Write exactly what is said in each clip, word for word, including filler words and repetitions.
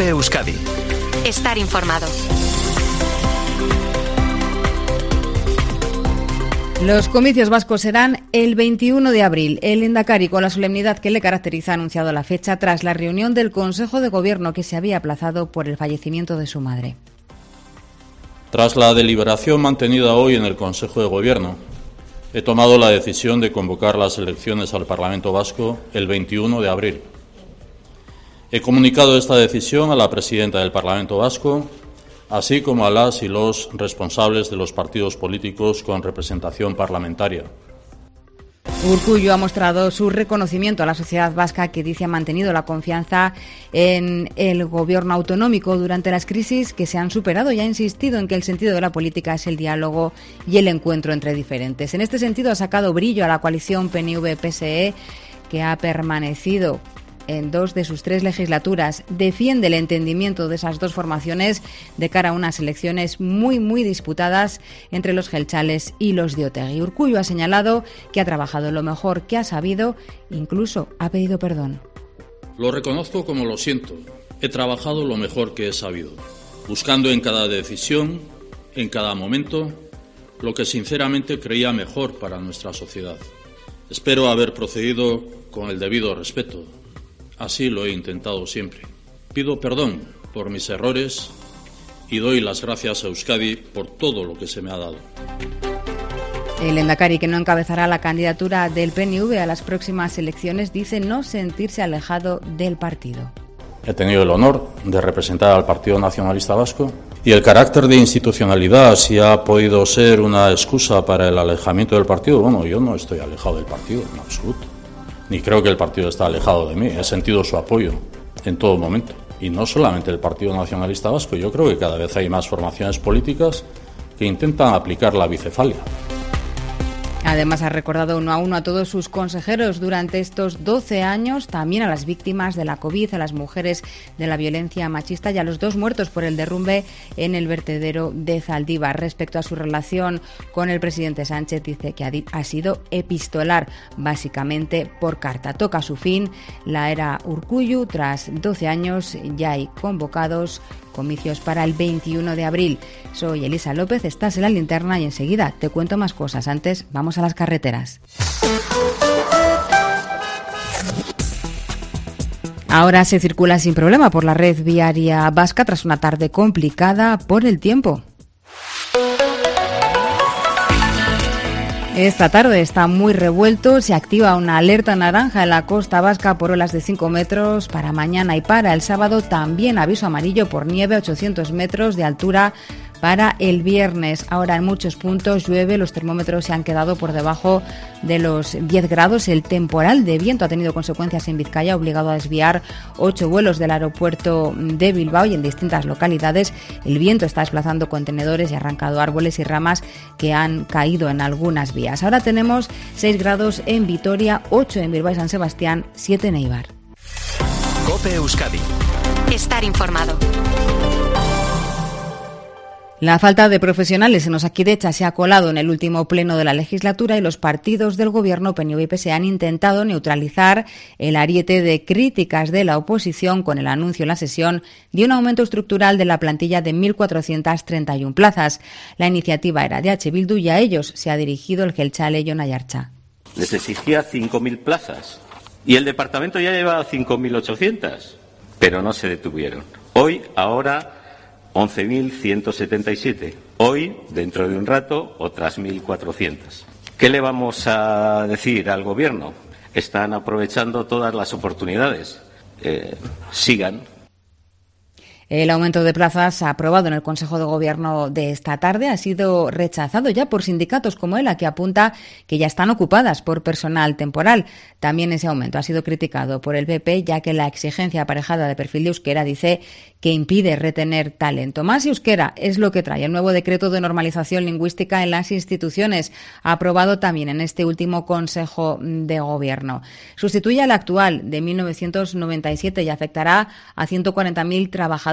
COPE Euskadi. Estar informado. Los comicios vascos serán el veintiuno de abril. El Endacari, con la solemnidad que le caracteriza, ha anunciado la fecha tras la reunión del Consejo de Gobierno que se había aplazado por el fallecimiento de su madre. Tras la deliberación mantenida hoy en el Consejo de Gobierno, he tomado la decisión de convocar las elecciones al Parlamento Vasco el veintiuno de abril. He comunicado esta decisión a la presidenta del Parlamento Vasco, así como a las y los responsables de los partidos políticos con representación parlamentaria. Urkullu ha mostrado su reconocimiento a la sociedad vasca, que dice ha mantenido la confianza en el gobierno autonómico durante las crisis que se han superado y ha insistido en que el sentido de la política es el diálogo y el encuentro entre diferentes. En este sentido ha sacado brillo a la coalición P N V P S E, que ha permanecido en dos de sus tres legislaturas. Defiende el entendimiento de esas dos formaciones de cara a unas elecciones muy, muy disputadas entre los jeltzales y los de Otegi. Urkullu ha señalado que ha trabajado lo mejor que ha sabido, incluso ha pedido perdón. Lo reconozco como lo siento. He trabajado lo mejor que he sabido, buscando en cada decisión, en cada momento, lo que sinceramente creía mejor para nuestra sociedad. Espero haber procedido con el debido respeto. Así lo he intentado siempre. Pido perdón por mis errores y doy las gracias a Euskadi por todo lo que se me ha dado. El Endacari, que no encabezará la candidatura del P N V a las próximas elecciones, dice no sentirse alejado del partido. He tenido el honor de representar al Partido Nacionalista Vasco y el carácter de institucionalidad, si ha podido ser una excusa para el alejamiento del partido, bueno, yo no estoy alejado del partido en absoluto. Ni creo que el partido está alejado de mí. He sentido su apoyo en todo momento. Y no solamente el Partido Nacionalista Vasco. Yo creo que cada vez hay más formaciones políticas que intentan aplicar la bicefalia. Además, ha recordado uno a uno a todos sus consejeros durante estos doce años, también a las víctimas de la COVID, a las mujeres de la violencia machista y a los dos muertos por el derrumbe en el vertedero de Zaldívar. Respecto a su relación con el presidente Sánchez, dice que ha sido epistolar, básicamente por carta. Toca su fin la era Urkullu. Tras doce años ya hay convocados comicios para el veintiuno de abril. Soy Elisa López, estás en La Linterna y enseguida te cuento más cosas. Antes, vamos a las carreteras. Ahora se circula sin problema por la red viaria vasca tras una tarde complicada por el tiempo. Esta tarde está muy revuelto, se activa una alerta naranja en la costa vasca por olas de cinco metros para mañana y para el sábado, también aviso amarillo por nieve a ochocientos metros de altura para el viernes. Ahora en muchos puntos llueve, los termómetros se han quedado por debajo de los diez grados. El temporal de viento ha tenido consecuencias en Vizcaya, obligado a desviar ocho vuelos del aeropuerto de Bilbao y en distintas localidades. El viento está desplazando contenedores y ha arrancado árboles y ramas que han caído en algunas vías. Ahora tenemos seis grados en Vitoria, ocho en Bilbao y San Sebastián, siete en Eibar. COPE Euskadi. Estar informado. La falta de profesionales en Osakidetza se ha colado en el último pleno de la legislatura y los partidos del gobierno P N V y P S E han intentado neutralizar el ariete de críticas de la oposición con el anuncio en la sesión de un aumento estructural de la plantilla de mil cuatrocientas treinta y una plazas. La iniciativa era de H. Bildu y a ellos se ha dirigido el jeltzale Jon Aiartza. Les exigía cinco mil plazas y el departamento ya llevaba cinco mil ochocientas, pero no se detuvieron. Hoy, ahora, once mil ciento setenta y siete. Hoy, dentro de un rato, otras mil cuatrocientas. ¿Qué le vamos a decir al Gobierno? Están aprovechando todas las oportunidades. Eh, sigan. El aumento de plazas aprobado en el Consejo de Gobierno de esta tarde ha sido rechazado ya por sindicatos como ELA, que apunta que ya están ocupadas por personal temporal. También ese aumento ha sido criticado por el P P, ya que la exigencia aparejada de perfil de euskera dice que impide retener talento. Más euskera es lo que trae el nuevo decreto de normalización lingüística en las instituciones, aprobado también en este último Consejo de Gobierno. Sustituye al actual de mil novecientos noventa y siete y afectará a ciento cuarenta mil trabajadores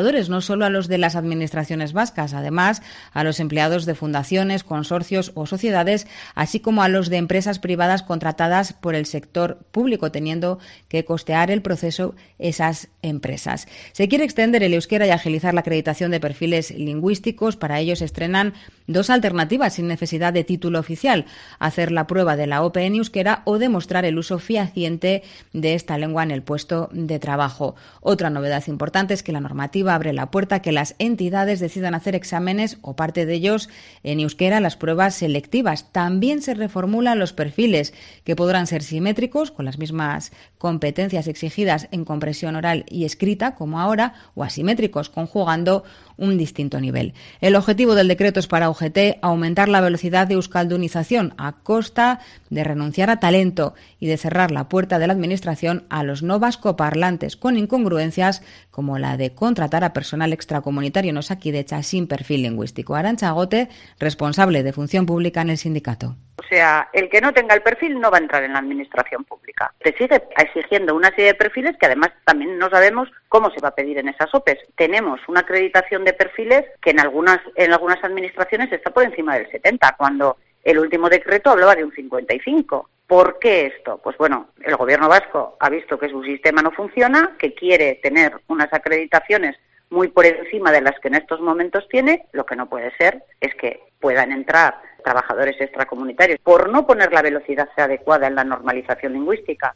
trabajadores, no solo a los de las administraciones vascas, además a los empleados de fundaciones, consorcios o sociedades, así como a los de empresas privadas contratadas por el sector público, teniendo que costear el proceso esas empresas. Se quiere extender el euskera y agilizar la acreditación de perfiles lingüísticos. Para ello se estrenan dos alternativas sin necesidad de título oficial: hacer la prueba de la O P E en euskera o demostrar el uso fehaciente de esta lengua en el puesto de trabajo. Otra novedad importante es que la normativa abre la puerta a que las entidades decidan hacer exámenes o parte de ellos en euskera, las pruebas selectivas. También se reformulan los perfiles, que podrán ser simétricos, con las mismas competencias exigidas en comprensión oral y escrita como ahora, o asimétricos, conjugando un distinto nivel. El objetivo del decreto es para U G T aumentar la velocidad de euskaldunización a costa de renunciar a talento y de cerrar la puerta de la Administración a los no vascoparlantes, con incongruencias como la de contratar a personal extracomunitario en Osakidetza sin perfil lingüístico. Arantxa Gote, responsable de Función Pública en el sindicato. O sea, el que no tenga el perfil no va a entrar en la administración pública. Se sigue exigiendo una serie de perfiles que además también no sabemos cómo se va a pedir en esas O P Es. Tenemos una acreditación de perfiles que en algunas en algunas administraciones está por encima del setenta, cuando el último decreto hablaba de un cincuenta y cinco. ¿Por qué esto? Pues bueno, el gobierno vasco ha visto que su sistema no funciona, que quiere tener unas acreditaciones muy por encima de las que en estos momentos tiene. Lo que no puede ser es que puedan entrar trabajadores extracomunitarios por no poner la velocidad adecuada en la normalización lingüística.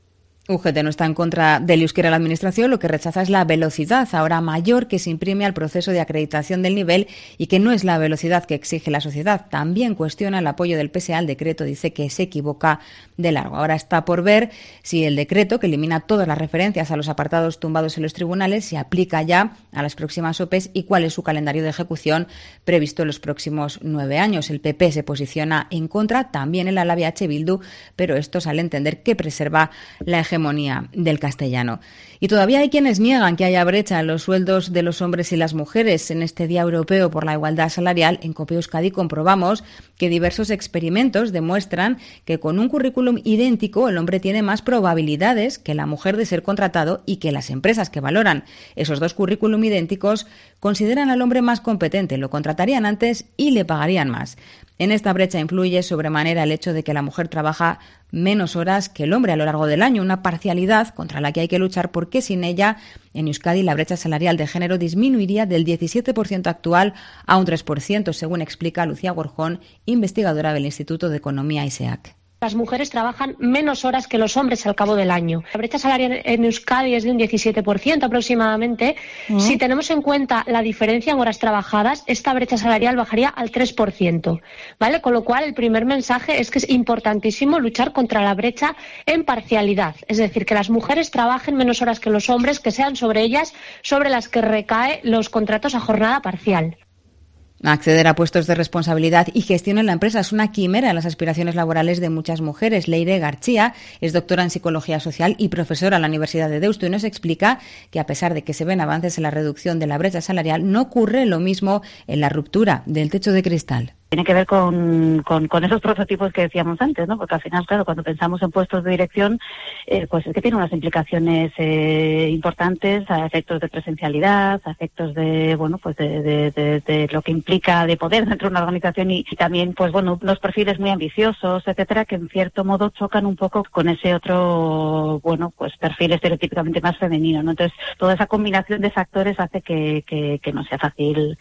U G T no está en contra del euskera en la Administración, lo que rechaza es la velocidad ahora mayor que se imprime al proceso de acreditación del nivel y que no es la velocidad que exige la sociedad. También cuestiona el apoyo del P S E al decreto, dice que se equivoca de largo. Ahora está por ver si el decreto, que elimina todas las referencias a los apartados tumbados en los tribunales, se aplica ya a las próximas O P Es y cuál es su calendario de ejecución previsto en los próximos nueve años. El P P se posiciona en contra, también el Alabi H. Bildu, pero esto sale a entender que preserva la hegemonía del castellano. Y todavía hay quienes niegan que haya brecha en los sueldos de los hombres y las mujeres. En este Día Europeo por la Igualdad Salarial, en COPE Euskadi comprobamos que diversos experimentos demuestran que con un currículum idéntico el hombre tiene más probabilidades que la mujer de ser contratado y que las empresas que valoran esos dos currículum idénticos consideran al hombre más competente, lo contratarían antes y le pagarían más. En esta brecha influye sobremanera el hecho de que la mujer trabaja menos horas que el hombre a lo largo del año, una parcialidad contra la que hay que luchar porque sin ella en Euskadi la brecha salarial de género disminuiría del diecisiete por ciento actual a un tres por ciento, según explica Lucía Gorjón, investigadora del Instituto de Economía I S E A C. Las mujeres trabajan menos horas que los hombres al cabo del año. La brecha salarial en Euskadi es de un diecisiete por ciento aproximadamente. ¿Mm? Si tenemos en cuenta la diferencia en horas trabajadas, esta brecha salarial bajaría al tres por ciento, ¿vale? Con lo cual, el primer mensaje es que es importantísimo luchar contra la brecha en parcialidad. Es decir, que las mujeres trabajen menos horas que los hombres, que sean sobre ellas sobre las que recae los contratos a jornada parcial. Acceder a puestos de responsabilidad y gestión en la empresa es una quimera en las aspiraciones laborales de muchas mujeres. Leire García es doctora en Psicología Social y profesora en la Universidad de Deusto y nos explica que a pesar de que se ven avances en la reducción de la brecha salarial, no ocurre lo mismo en la ruptura del techo de cristal. Tiene que ver con, con, con esos prototipos que decíamos antes, ¿no? Porque al final, claro, cuando pensamos en puestos de dirección, eh, pues es que tiene unas implicaciones eh, importantes a efectos de presencialidad, a efectos de, bueno, pues de, de, de, de lo que implica de poder dentro de una organización y, y también, pues bueno, unos perfiles muy ambiciosos, etcétera, que en cierto modo chocan un poco con ese otro, bueno, pues perfil estereotípicamente más femenino, ¿no? Entonces, toda esa combinación de factores hace que, que, que no sea fácil.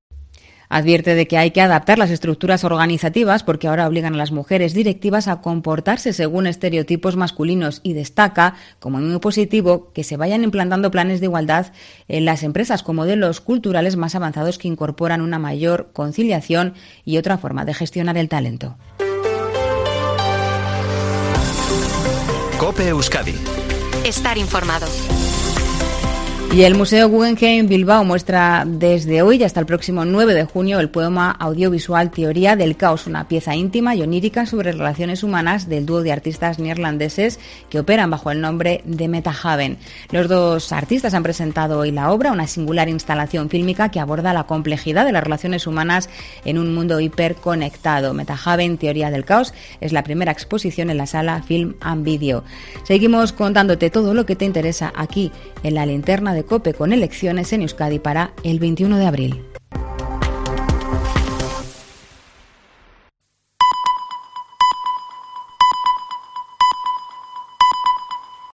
Advierte de que hay que adaptar las estructuras organizativas porque ahora obligan a las mujeres directivas a comportarse según estereotipos masculinos y destaca, como muy positivo, que se vayan implantando planes de igualdad en las empresas con modelos culturales más avanzados que incorporan una mayor conciliación y otra forma de gestionar el talento. COPE Euskadi. Estar informado. Y el Museo Guggenheim Bilbao muestra desde hoy y hasta el próximo nueve de junio el poema audiovisual Teoría del Caos, una pieza íntima y onírica sobre relaciones humanas del dúo de artistas neerlandeses que operan bajo el nombre de Metahaven. Los dos artistas han presentado hoy la obra, una singular instalación fílmica que aborda la complejidad de las relaciones humanas en un mundo hiperconectado. Metahaven, Teoría del Caos, es la primera exposición en la sala Film and Video. Seguimos contándote todo lo que te interesa aquí en la linterna de de COPE con elecciones en Euskadi para el veintiuno de abril.